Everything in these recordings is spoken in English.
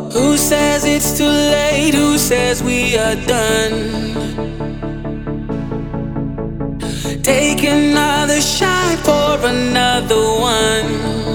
Who says it's too late? Who says we are done? Take another shot for another one.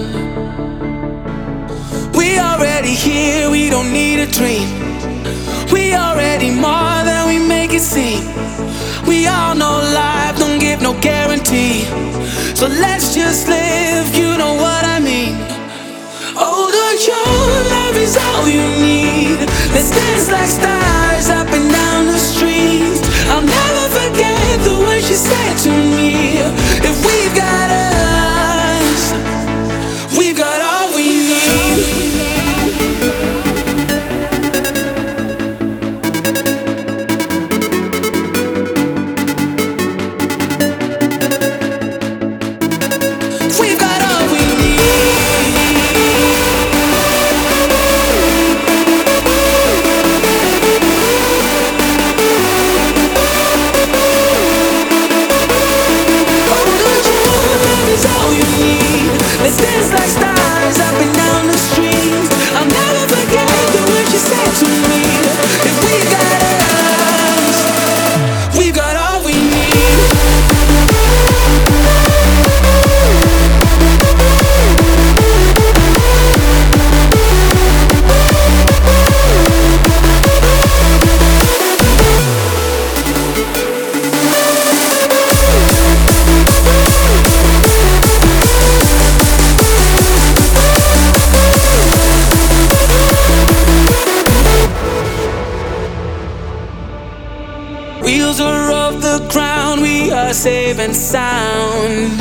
We already here, we don't need a dream. We already more than we make it seem. We all know life don't give no guarantee. So let's just live, you know what I mean. Oh, your love is all you need. Let's dance like stars up and down the street. I'll never forget the words you said to me. If we've got us, we've got all we need. We've got all we Let's dance like stars up and down the street. I'll never forget the words you said to me. If we got us, we've got all we need. Wheels are off the ground, we are safe and sound.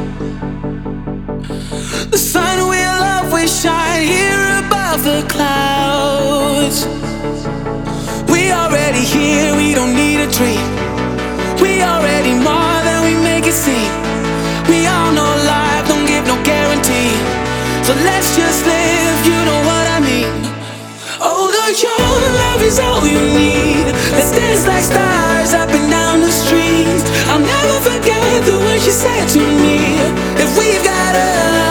The sun will always shine here above the clouds. We already here, we don't need a dream. We already more than we make it seem. We all know life don't give no guarantee. So let's just live, you know what I mean. Oh, your love is all you need. Let's dance like stars up and down the street. I'll never forget the words you said to me. If we've got us,